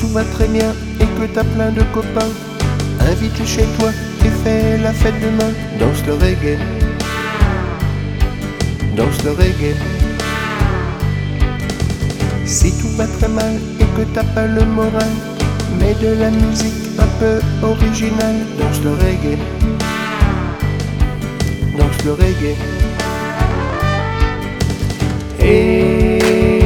tout va très bien et que t'as plein de copains, invite chez toi et fais la fête demain. Danse le reggae, danse le reggae. Si tout va très mal et que t'as pas le moral, mets de la musique un peu originale. Danse le reggae, danse le reggae. Et